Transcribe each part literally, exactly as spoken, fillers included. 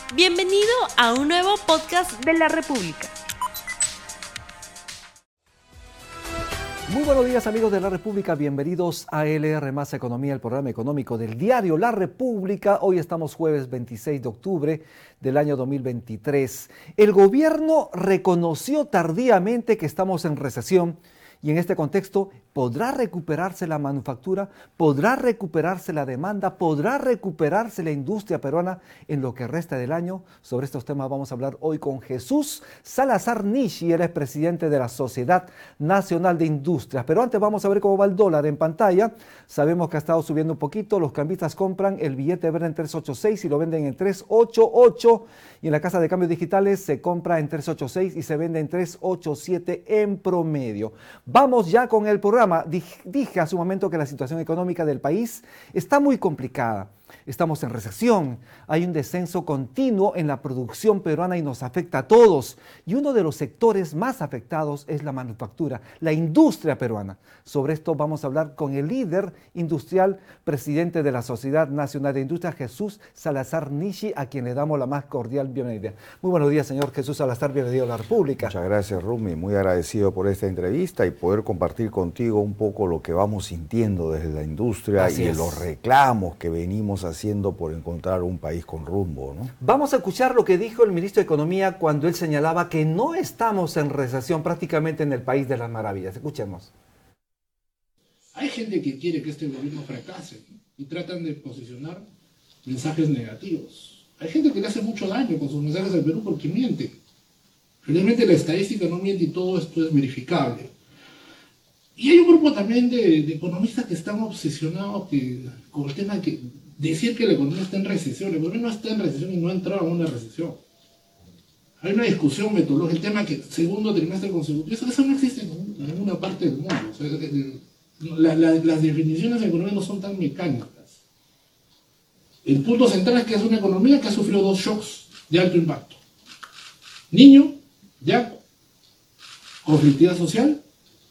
Bienvenido a un nuevo podcast de La República. Muy buenos días, amigos de La República, bienvenidos a L R Más Economía, el programa económico del diario La República. Hoy estamos jueves veintiséis de octubre del año dos mil veintitrés. El gobierno reconoció tardíamente que estamos en recesión y en este contexto, ¿podrá recuperarse la manufactura? ¿Podrá recuperarse la demanda? ¿Podrá recuperarse la industria peruana en lo que resta del año? Sobre estos temas vamos a hablar hoy con Jesús Salazar Nishi, él es presidente de la Sociedad Nacional de Industrias. Pero antes vamos a ver cómo va el dólar en pantalla. Sabemos que ha estado subiendo un poquito, los cambistas compran el billete verde en tres ochenta y seis y lo venden en tres ochenta y ocho. Y en la casa de cambios digitales se compra en tres ochenta y seis y se vende en tres ochenta y siete en promedio. Vamos ya con el programa. Dije hace un momento que la situación económica del país está muy complicada. Estamos en recesión, hay un descenso continuo en la producción peruana y nos afecta a todos. Y uno de los sectores más afectados es la manufactura, la industria peruana. Sobre esto vamos a hablar con el líder industrial, presidente de la Sociedad Nacional de Industrias, Jesús Salazar Nishi, a quien le damos la más cordial bienvenida. Muy buenos días, señor Jesús Salazar, bienvenido a La República. Muchas gracias, Rumi, muy agradecido por esta entrevista y poder compartir contigo un poco lo que vamos sintiendo desde la industria. Así y es. Los reclamos que venimos haciendo por encontrar un país con rumbo, ¿no? Vamos a escuchar lo que dijo el ministro de Economía cuando él señalaba que no estamos en recesión prácticamente en el país de las maravillas. Escuchemos. Hay gente que quiere que este gobierno fracase, ¿no? Y tratan de posicionar mensajes negativos. Hay gente que le hace mucho daño con sus mensajes al Perú porque miente. Realmente la estadística no miente y todo esto es verificable. Y hay un grupo también de, de economistas que están obsesionados que, con el tema de que decir que la economía está en recesión. La economía no está en recesión y no ha entrado en una recesión. Hay una discusión metodológica, el tema que segundo trimestre consecutivo, eso, eso no existe en ninguna parte del mundo. O sea, el, la, la, las definiciones de economía no son tan mecánicas. El punto central es que es una economía que ha sufrido dos shocks de alto impacto. Niño, ya, conflictividad social,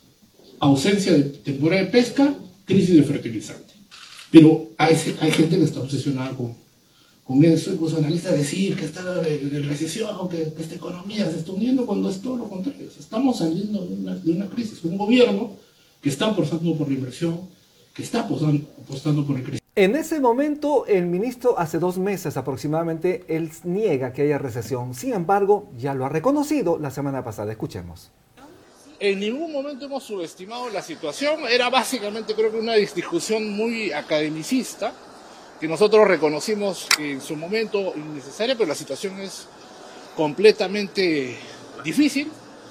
ausencia de temporada de pesca, crisis de fertilizante. Pero hay, hay gente que está obsesionada con, con eso, incluso analistas decir que está en recesión, que, que esta economía se está hundiendo, cuando es todo lo contrario. Estamos saliendo de una, de una crisis, un gobierno que está apostando por la inversión, que está apostando, apostando por el crecimiento. En ese momento, el ministro hace dos meses aproximadamente, él niega que haya recesión. Sin embargo, ya lo ha reconocido la semana pasada. Escuchemos. En ningún momento hemos subestimado la situación, era básicamente creo que una discusión muy academicista, que nosotros reconocimos en su momento innecesaria, pero la situación es completamente difícil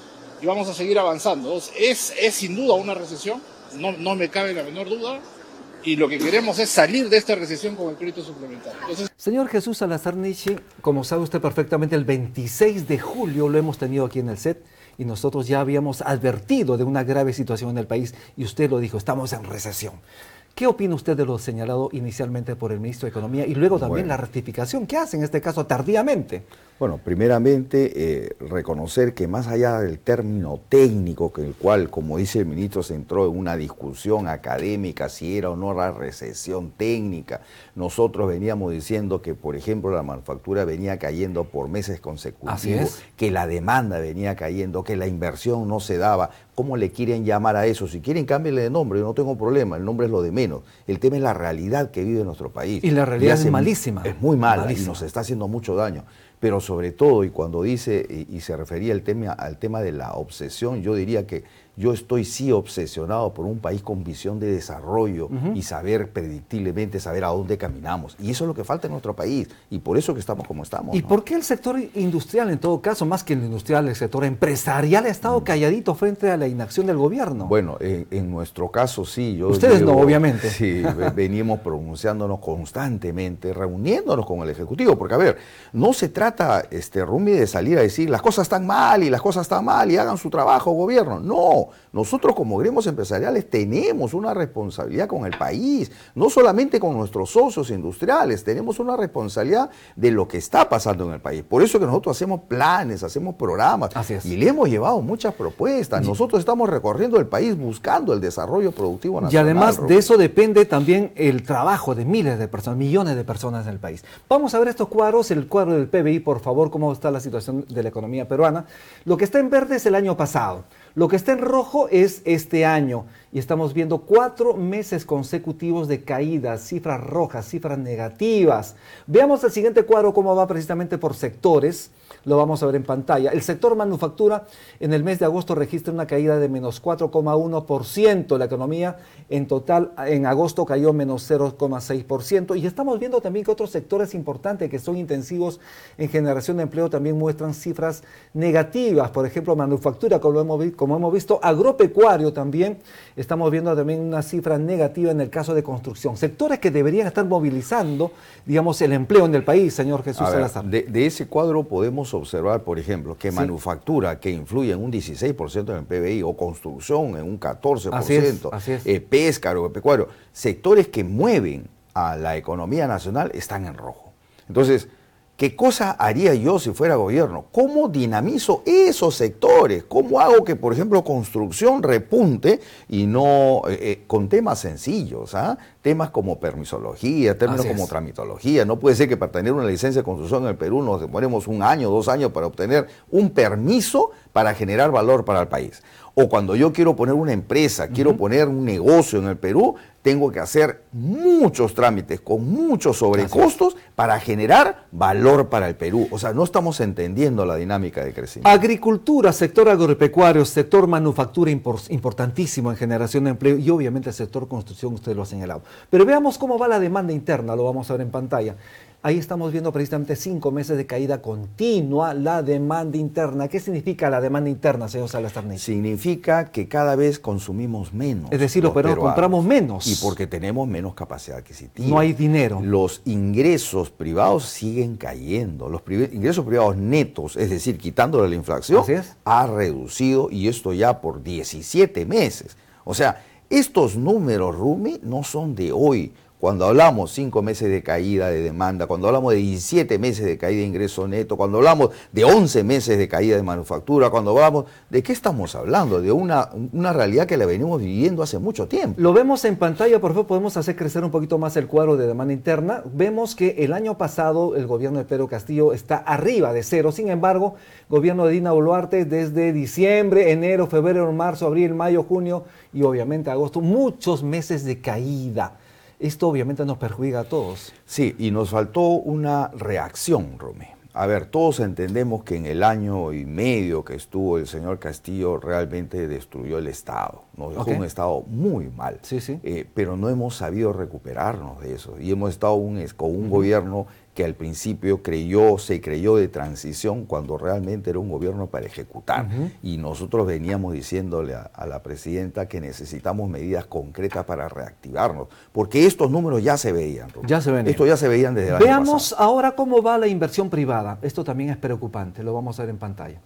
y vamos a seguir avanzando. Es, es sin duda una recesión, no, no me cabe la menor duda, y lo que queremos es salir de esta recesión con el crédito suplementario. Entonces, señor Jesús Salazar Nishi, como sabe usted perfectamente, el veintiséis de julio lo hemos tenido aquí en el set, y nosotros ya habíamos advertido de una grave situación en el país y usted lo dijo, estamos en recesión. ¿Qué opina usted de lo señalado inicialmente por el ministro de Economía y luego también bueno, la rectificación que hace en este caso tardíamente? Bueno, primeramente eh, reconocer que más allá del término técnico, que el cual, como dice el ministro, se entró en una discusión académica si era o no la recesión técnica, nosotros veníamos diciendo que, por ejemplo, la manufactura venía cayendo por meses consecutivos, que la demanda venía cayendo, que la inversión no se daba. ¿Cómo le quieren llamar a eso? Si quieren, cámbienle de nombre, yo no tengo problema, el nombre es lo de menos. El tema es la realidad que vive nuestro país. Y la realidad es malísima. Es muy mala malísima. Y nos está haciendo mucho daño. Pero sobre todo, y cuando dice, y, y se refería al tema, al tema de la obsesión, yo diría que yo estoy sí obsesionado por un país con visión de desarrollo uh-huh. y saber predictiblemente, saber a dónde caminamos. Y eso es lo que falta en nuestro país, y por eso que estamos como estamos. ¿Y ¿no? por qué el sector industrial, en todo caso, más que el industrial, el sector empresarial ha estado calladito frente a la inacción del gobierno? Bueno, en, en nuestro caso sí. Yo Ustedes digo, no, obviamente. Sí, venimos pronunciándonos constantemente, reuniéndonos con el Ejecutivo, porque a ver, no se trata, este, Rumi, de salir a decir las cosas están mal y las cosas están mal y hagan su trabajo, gobierno. No. No, nosotros como gremios empresariales tenemos una responsabilidad con el país, no solamente con nuestros socios industriales, tenemos una responsabilidad de lo que está pasando en el país. Por eso que nosotros hacemos planes, hacemos programas y le hemos llevado muchas propuestas. Nosotros estamos recorriendo el país buscando el desarrollo productivo nacional. Y además Rubén. de eso depende también el trabajo de miles de personas, millones de personas en el país. Vamos a ver estos cuadros, el cuadro del P B I, por favor, cómo está la situación de la economía peruana. Lo que está en verde es el año pasado, lo que está en rojo es este año y estamos viendo cuatro meses consecutivos de caídas, cifras rojas, cifras negativas. Veamos el siguiente cuadro cómo va precisamente por sectores. Lo vamos a ver en pantalla. El sector manufactura en el mes de agosto registra una caída de menos cuatro coma uno por ciento. La economía en total en agosto cayó menos cero coma seis por ciento. Y estamos viendo también que otros sectores importantes que son intensivos en generación de empleo también muestran cifras negativas. Por ejemplo, manufactura, como hemos, como hemos visto, agropecuario también. Estamos viendo también una cifra negativa en el caso de construcción. Sectores que deberían estar movilizando, digamos, el empleo en el país, señor Jesús A ver, Salazar. de, de ese cuadro podemos observar, por ejemplo, que sí. manufactura, que influye en un dieciséis por ciento en el P B I, o construcción en un catorce por ciento, así es, así es. Eh, pesca, agropecuario, sectores que mueven a la economía nacional están en rojo. Entonces, ¿qué cosa haría yo si fuera gobierno? ¿Cómo dinamizo esos sectores? ¿Cómo hago que, por ejemplo, construcción repunte y no eh, eh, con temas sencillos? ¿ah? Temas como permisología, términos Así como es. tramitología. No puede ser que para tener una licencia de construcción en el Perú nos demoremos un año, dos años para obtener un permiso para generar valor para el país. O cuando yo quiero poner una empresa, uh-huh. quiero poner un negocio en el Perú, tengo que hacer muchos trámites con muchos sobrecostos para generar valor para el Perú. O sea, no estamos entendiendo la dinámica de crecimiento. Agricultura, sector agropecuario, sector manufactura import, importantísimo en generación de empleo y obviamente el sector construcción, usted lo ha señalado. Pero veamos cómo va la demanda interna, lo vamos a ver en pantalla. Ahí estamos viendo precisamente cinco meses de caída continua, la demanda interna. ¿Qué significa la demanda interna, señor Salazar? Significa que cada vez consumimos menos. Es decir, los peruanos compramos menos. Y porque tenemos menos capacidad adquisitiva. No hay dinero. Los ingresos privados siguen cayendo. Los pri ingresos privados netos, es decir, quitándole la inflación, Así es. ha reducido, y esto ya por diecisiete meses. O sea, estos números, Rumi, no son de hoy. Cuando hablamos cinco meses de caída de demanda, cuando hablamos de diecisiete meses de caída de ingreso neto, cuando hablamos de once meses de caída de manufactura, cuando hablamos, ¿de qué estamos hablando? De una, una realidad que la venimos viviendo hace mucho tiempo. Lo vemos en pantalla, por favor, podemos hacer crecer un poquito más el cuadro de demanda interna. Vemos que el año pasado el gobierno de Pedro Castillo está arriba de cero, sin embargo, gobierno de Dina Boluarte desde diciembre, enero, febrero, marzo, abril, mayo, junio y obviamente agosto, muchos meses de caída. Esto obviamente nos perjudica a todos. Sí, y nos faltó una reacción, Romé. A ver, todos entendemos que en el año y medio que estuvo el señor Castillo realmente destruyó el Estado. Nos dejó okay. un Estado muy mal. Sí, sí. Eh, pero no hemos sabido recuperarnos de eso. Y hemos estado un, con un uh-huh. gobierno que al principio creyó, se creyó de transición cuando realmente era un gobierno para ejecutar. Uh-huh. Y nosotros veníamos diciéndole a, a la presidenta que necesitamos medidas concretas para reactivarnos, porque estos números ya se veían. Rubén. Ya se veían. Esto ya se veían desde el Veamos año pasado. ahora cómo va la inversión privada. Esto también es preocupante, lo vamos a ver en pantalla.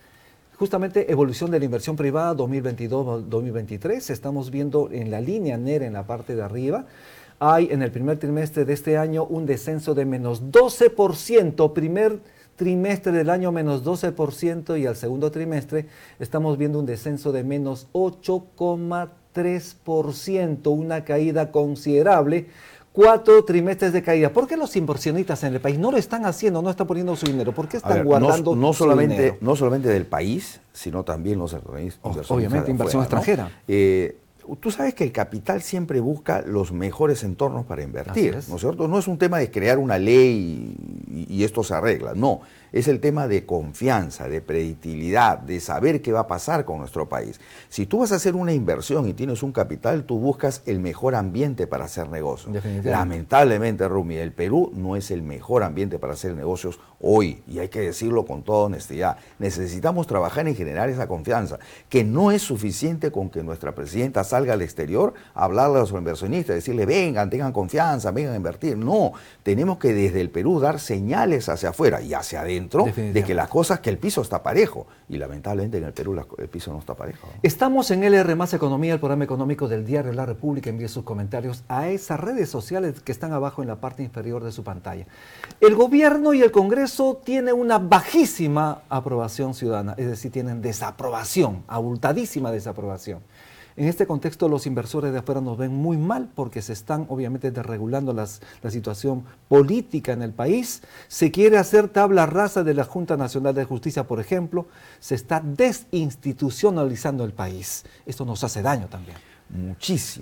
Justamente evolución de la inversión privada dos mil veintidós dos mil veintitrés, estamos viendo en la línea negra en la parte de arriba, hay en el primer trimestre de este año un descenso de menos doce por ciento, primer trimestre del año menos doce por ciento y al segundo trimestre estamos viendo un descenso de menos ocho coma tres por ciento, una caída considerable. Cuatro trimestres de caída. ¿Por qué los inversionistas en el país no lo están haciendo, no están poniendo su dinero? ¿Por qué están ver, guardando no, no su solamente, dinero? No solamente del país, sino también los inversionistas. Obviamente, inversión afuera, extranjera. ¿no? Eh, tú sabes que el capital siempre busca los mejores entornos para invertir, es. ¿no es cierto? No es un tema de crear una ley y, y esto se arregla, no. Es el tema de confianza, de predictibilidad, de saber qué va a pasar con nuestro país. Si tú vas a hacer una inversión y tienes un capital, tú buscas el mejor ambiente para hacer negocios. Lamentablemente, Rumi, el Perú no es el mejor ambiente para hacer negocios hoy, y hay que decirlo con toda honestidad. Necesitamos trabajar en generar esa confianza, que no es suficiente con que nuestra presidenta salga salga al exterior a hablarle a los inversionistas, decirle vengan, tengan confianza, vengan a invertir. No, tenemos que desde el Perú dar señales hacia afuera y hacia adentro de que las cosas, que el piso está parejo. Y lamentablemente en el Perú la, el piso no está parejo, ¿no? Estamos en L R Más Economía, el programa económico del diario La República. Envíe sus comentarios a esas redes sociales que están abajo en la parte inferior de su pantalla. El gobierno y el Congreso tienen una bajísima aprobación ciudadana, es decir, tienen desaprobación, abultadísima desaprobación. En este contexto, los inversores de afuera nos ven muy mal porque se están obviamente desregulando las, la situación política en el país. Se quiere hacer tabla rasa de la Junta Nacional de Justicia, por ejemplo. Se está desinstitucionalizando el país. Esto nos hace daño también. Muchísimo.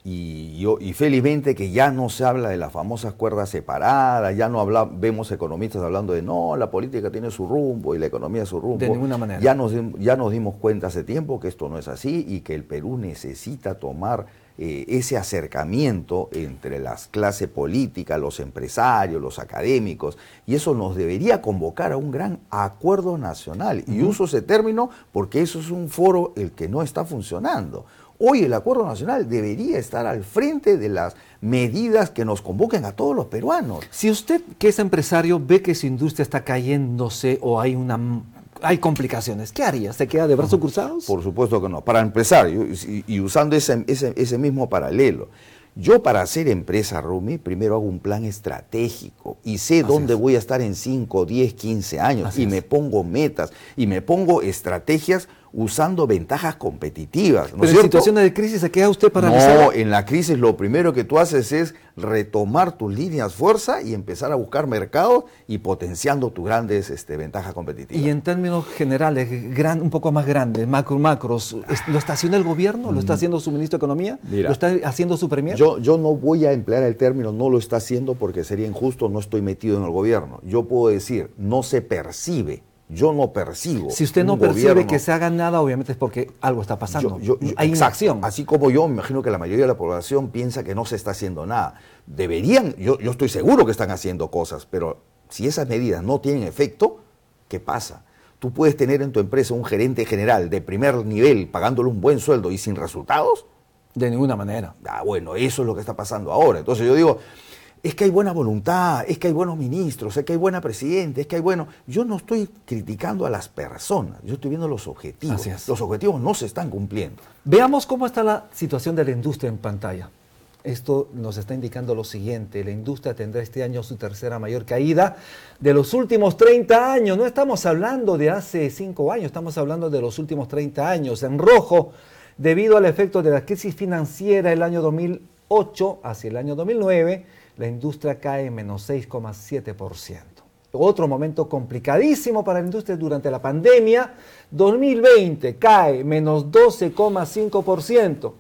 Y, yo, y felizmente que ya no se habla de las famosas cuerdas separadas, ya no habla, vemos economistas hablando de no, la política tiene su rumbo y la economía su rumbo. De ninguna manera. Ya nos, ya nos dimos cuenta hace tiempo que esto no es así y que el Perú necesita tomar eh, ese acercamiento entre las clases políticas, los empresarios, los académicos, y eso nos debería convocar a un gran acuerdo nacional. Uh-huh. Y uso ese término porque eso es un foro el que no está funcionando. Hoy el Acuerdo Nacional debería estar al frente de las medidas que nos convoquen a todos los peruanos. Si usted, que es empresario, ve que su industria está cayéndose o hay una hay complicaciones, ¿qué haría? ¿Se queda de brazos cruzados? Por supuesto que no. Para empezar, y, y usando ese, ese, ese mismo paralelo, yo para hacer empresa, Rumi, primero hago un plan estratégico y sé Así dónde es. voy a estar en cinco, diez, quince años. Así y es. me pongo metas y me pongo estrategias usando ventajas competitivas. ¿no Pero en situaciones de crisis se queda usted paralizado. No, en la crisis lo primero que tú haces es retomar tus líneas fuerza y empezar a buscar mercados y potenciando tus grandes este, ventajas competitivas. Y en términos generales, gran, un poco más grandes, macro, macros, ¿lo está haciendo el gobierno? ¿Lo está haciendo su ministro de Economía? Mira, ¿Lo está haciendo su premier? Yo, yo no voy a emplear el término no lo está haciendo porque sería injusto, no estoy metido en el gobierno. Yo puedo decir, no se percibe. Yo no percibo. Si usted no percibe gobierno, que se haga nada, obviamente es porque algo está pasando. Yo, yo, yo, Hay exacto, inacción. Así como yo, me imagino que la mayoría de la población piensa que no se está haciendo nada. Deberían, yo, yo estoy seguro que están haciendo cosas, pero si esas medidas no tienen efecto, ¿qué pasa? Tú puedes tener en tu empresa un gerente general de primer nivel pagándole un buen sueldo y sin resultados. De ninguna manera. Ah, bueno, eso es lo que está pasando ahora. Entonces yo digo, es que hay buena voluntad, es que hay buenos ministros, es que hay buena presidente, es que hay bueno... Yo no estoy criticando a las personas, yo estoy viendo los objetivos. Así es. Los objetivos no se están cumpliendo. Veamos cómo está la situación de la industria en pantalla. Esto nos está indicando lo siguiente: la industria tendrá este año su tercera mayor caída de los últimos treinta años. No estamos hablando de hace cinco años, estamos hablando de los últimos treinta años. En rojo, debido al efecto de la crisis financiera el año dos mil ocho hacia el año dos mil nueve, la industria cae en menos seis coma siete por ciento. Otro momento complicadísimo para la industria durante la pandemia, dos mil veinte cae menos doce coma cinco por ciento.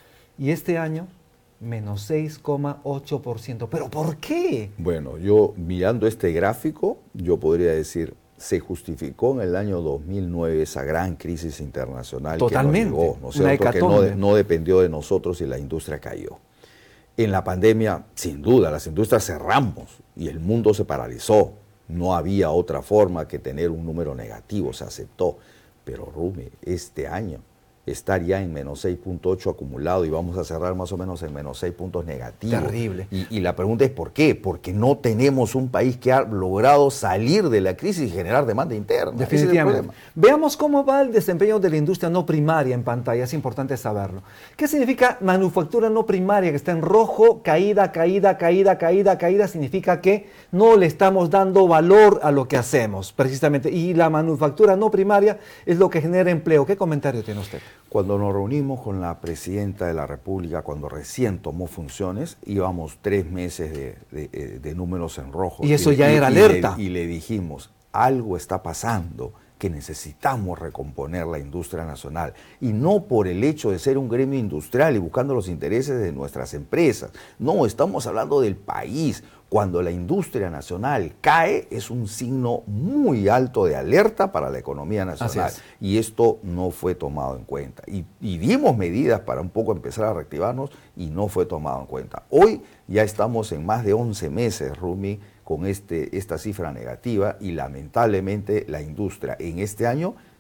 Y este año, menos seis coma ocho por ciento. ¿Pero por qué? Bueno, yo mirando este gráfico, yo podría decir, se justificó en el año dos mil nueve esa gran crisis internacional. Totalmente. Que nos llegó, ¿no es cierto? Que no, no dependió de nosotros y la industria cayó. En la pandemia, sin duda, las industrias cerramos y el mundo se paralizó. No había otra forma que tener un número negativo, se aceptó. Pero Rumi, este año estar ya en menos seis punto ocho acumulado y vamos a cerrar más o menos en menos seis puntos negativos. Terrible. Y, y la pregunta es ¿por qué? Porque no tenemos un país que ha logrado salir de la crisis y generar demanda interna. Definitivamente. Veamos cómo va el desempeño de la industria no primaria en pantalla, es importante saberlo. ¿Qué significa manufactura no primaria? Que está en rojo, caída, caída, caída, caída, caída, significa que no le estamos dando valor a lo que hacemos, precisamente. Y la manufactura no primaria es lo que genera empleo. ¿Qué comentario tiene usted? Cuando nos reunimos con la presidenta de la República, cuando recién tomó funciones, íbamos tres meses de, de, de números en rojo. Y eso y, ya y, era y alerta. Le, y le dijimos, algo está pasando, que necesitamos recomponer la industria nacional. Y no por el hecho de ser un gremio industrial y buscando los intereses de nuestras empresas. No, estamos hablando del país. Cuando la industria nacional cae, es un signo muy alto de alerta para la economía nacional. Y esto no fue tomado en cuenta. Y, y dimos medidas para un poco empezar a reactivarnos y no fue tomado en cuenta. Hoy ya estamos en más de once meses, Rumi, con este, esta cifra negativa y lamentablemente la industria en este año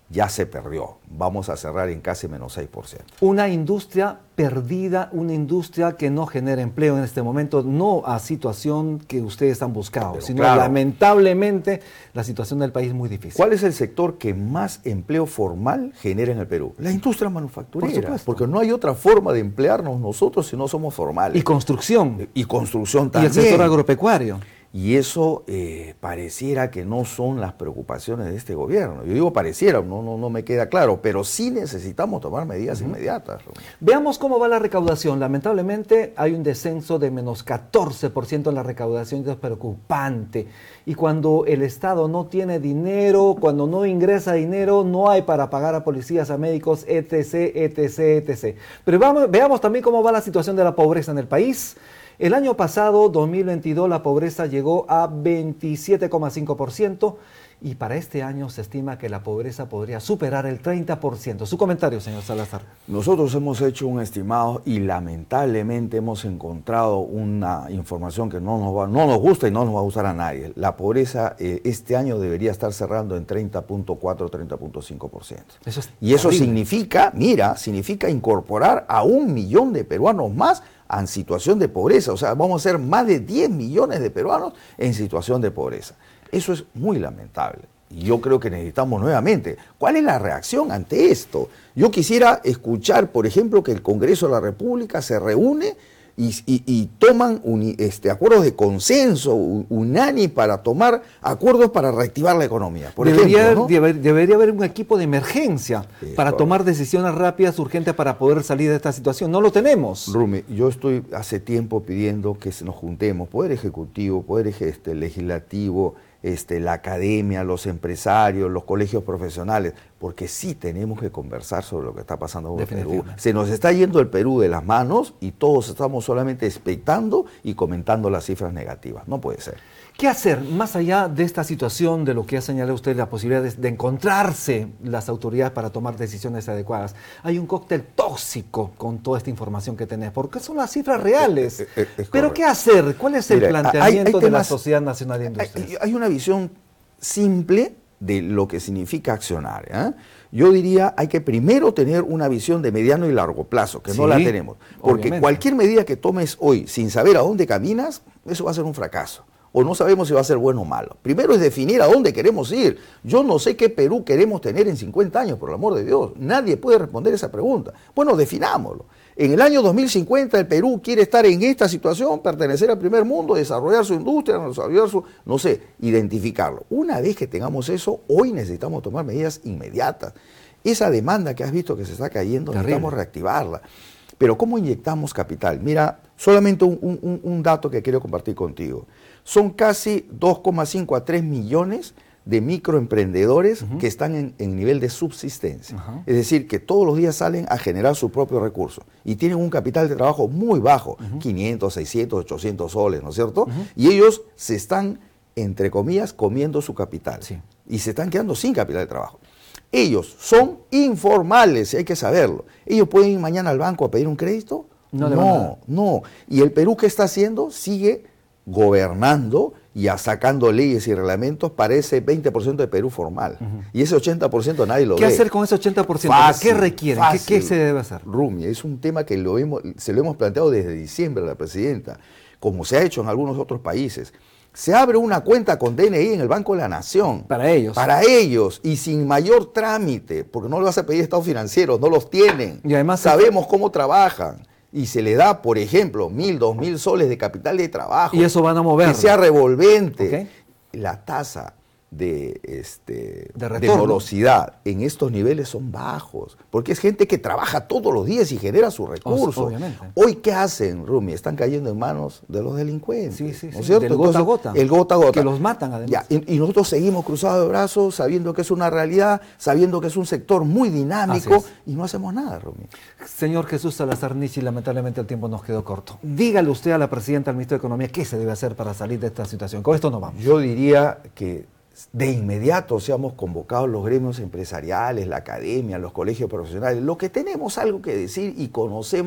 ya se perdió. Vamos a cerrar en casi menos seis por ciento. Una industria perdida, una industria que no genera empleo en este momento, no a situación que ustedes han buscado, Pero sino claro, lamentablemente la situación del país es muy difícil. ¿Cuál es el sector que más empleo formal genera en el Perú? La industria manufacturera. Por supuesto. Porque no hay otra forma de emplearnos nosotros si no somos formales. Y construcción. Y construcción Y también. el sector agropecuario. Y eso eh, pareciera que no son las preocupaciones de este gobierno. Yo digo pareciera, no, no, no me queda claro, pero sí necesitamos tomar medidas uh-huh. inmediatas. Veamos cómo va la recaudación. Lamentablemente hay un descenso de menos catorce por ciento en la recaudación, es preocupante. Y cuando el Estado no tiene dinero, cuando no ingresa dinero, no hay para pagar a policías, a médicos, etc, etc, etcétera. Pero vamos, veamos también cómo va la situación de la pobreza en el país. El año pasado, dos mil veintidós, la pobreza llegó a veintisiete coma cinco por ciento y para este año se estima que la pobreza podría superar el treinta por ciento. Su comentario, señor Salazar. Nosotros hemos hecho un estimado y lamentablemente hemos encontrado una información que no nos, va, no nos gusta y no nos va a gustar a nadie. La pobreza eh, este año debería estar cerrando en treinta punto cuatro, treinta punto cinco por ciento. Eso es y eso terrible. significa, mira, significa incorporar a un millón de peruanos más en situación de pobreza. O sea, vamos a ser más de diez millones de peruanos en situación de pobreza. Eso es muy lamentable. Y yo creo que necesitamos nuevamente, ¿cuál es la reacción ante esto? Yo quisiera escuchar, por ejemplo, que el Congreso de la República se reúne y, y, y toman un, este, acuerdos de consenso unánime para tomar acuerdos para reactivar la economía. Por debería, ejemplo, ¿no? deber, debería haber un equipo de emergencia Sí, para correcto. tomar decisiones rápidas, urgentes para poder salir de esta situación. No lo tenemos. Rumi, yo estoy hace tiempo pidiendo que nos juntemos, Poder Ejecutivo, Poder este, Legislativo, este, la academia, los empresarios, los colegios profesionales, porque sí tenemos que conversar sobre lo que está pasando en el Perú. Se nos está yendo el Perú de las manos y todos estamos solamente expectando y comentando las cifras negativas. No puede ser. ¿Qué hacer más allá de esta situación, de lo que ha señalado usted, la posibilidad de, de encontrarse las autoridades para tomar decisiones adecuadas? Hay un cóctel tóxico con toda esta información que tenés, porque son las cifras reales. Es, es, es Pero ¿qué hacer? ¿Cuál es el Mira, planteamiento hay, hay de temas, la Sociedad Nacional de Industrias? Hay, hay una visión simple de lo que significa accionar. ¿eh? Yo diría, hay que primero tener una visión de mediano y largo plazo, que Sí, no la tenemos. Porque obviamente. cualquier medida que tomes hoy sin saber a dónde caminas, eso va a ser un fracaso. O no sabemos si va a ser bueno o malo. Primero es definir a dónde queremos ir. Yo no sé qué Perú queremos tener en cincuenta años, por el amor de Dios. Nadie puede responder esa pregunta. Bueno, definámoslo. En el año dos mil cincuenta el Perú quiere estar en esta situación, pertenecer al primer mundo, desarrollar su industria, desarrollar su, no sé, identificarlo. Una vez que tengamos eso, hoy necesitamos tomar medidas inmediatas. Esa demanda que has visto que se está cayendo, Terrible. necesitamos reactivarla. Pero ¿cómo inyectamos capital? Mira, solamente un, un, un dato que quiero compartir contigo. Son casi dos coma cinco a tres millones de microemprendedores uh-huh. que están en, en nivel de subsistencia. Uh-huh. Es decir, que todos los días salen a generar sus propios recursos y tienen un capital de trabajo muy bajo, uh-huh. quinientos, seiscientos, ochocientos soles, ¿no es cierto? Uh-huh. Y ellos se están, entre comillas, comiendo su capital sí. y se están quedando sin capital de trabajo. Ellos son informales, hay que saberlo. ¿Ellos pueden ir mañana al banco a pedir un crédito? No, no, no. ¿Y el Perú qué está haciendo? Sigue gobernando y sacando leyes y reglamentos para ese veinte por ciento de Perú formal. Uh-huh. Y ese ochenta por ciento nadie lo ¿Qué ve. ¿Qué hacer con ese ochenta por ciento? Fácil, ¿Qué requieren? ¿Qué, ¿Qué se debe hacer? Rumi, es un tema que lo hemos, se lo hemos planteado desde diciembre a la presidenta, como se ha hecho en algunos otros países. Se abre una cuenta con D N I en el Banco de la Nación. Para ellos. Para ellos y sin mayor trámite, porque no le vas a pedir estados financieros, no los tienen. Y además sabemos cómo trabajan. Y se le da, por ejemplo, mil, dos mil soles de capital de trabajo. Y eso van a mover. Que sea revolvente. Okay. La tasa de, este, de, de morosidad en estos niveles son bajos, porque es gente que trabaja todos los días y genera sus recursos. Obviamente. Hoy, ¿qué hacen, Rumi? Están cayendo en manos de los delincuentes. Sí, sí, ¿no sí. es cierto? Del gota a gota. El gota a gota. Que los matan, además. Ya, y, y nosotros seguimos cruzados de brazos, sabiendo que es una realidad, sabiendo que es un sector muy dinámico, y no hacemos nada, Rumi. Señor Jesús Salazar Nichi, lamentablemente el tiempo nos quedó corto. Dígale usted a la presidenta, al ministro de Economía, qué se debe hacer para salir de esta situación. Con esto nos vamos. Yo diría que de inmediato seamos convocados los gremios empresariales, la academia, los colegios profesionales, los que tenemos algo que decir y conocemos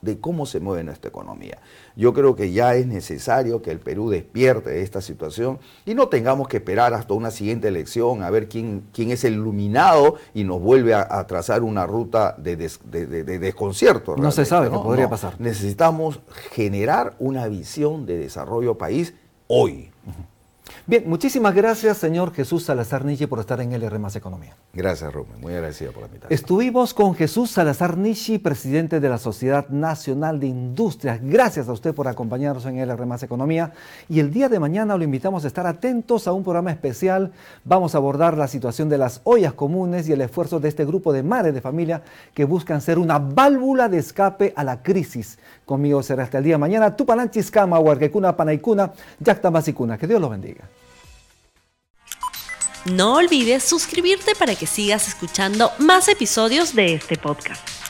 de cómo se mueve nuestra economía. Yo creo que ya es necesario que el Perú despierte de esta situación y no tengamos que esperar hasta una siguiente elección a ver quién, quién es el iluminado y nos vuelve a, a trazar una ruta de, des, de, de, de desconcierto. No se sabe ¿no? qué podría no. pasar. Necesitamos generar una visión de desarrollo país hoy. Uh-huh. Bien, muchísimas gracias, señor Jesús Salazar Nishi, por estar en L R más Economía. Gracias, Rubén. Muy agradecido por la invitación. Estuvimos con Jesús Salazar Nishi, presidente de la Sociedad Nacional de Industrias. Gracias a usted por acompañarnos en L R más Economía. Y el día de mañana lo invitamos a estar atentos a un programa especial. Vamos a abordar la situación de las ollas comunes y el esfuerzo de este grupo de madres de familia que buscan ser una válvula de escape a la crisis. Conmigo será hasta el día de mañana. Tupananchis Kama, Huarquecuna, Panaicuna, Yactamasicuna. Que Dios los bendiga. No olvides suscribirte para que sigas escuchando más episodios de este podcast.